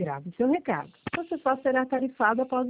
Grave seu recado. Você só será tarifado após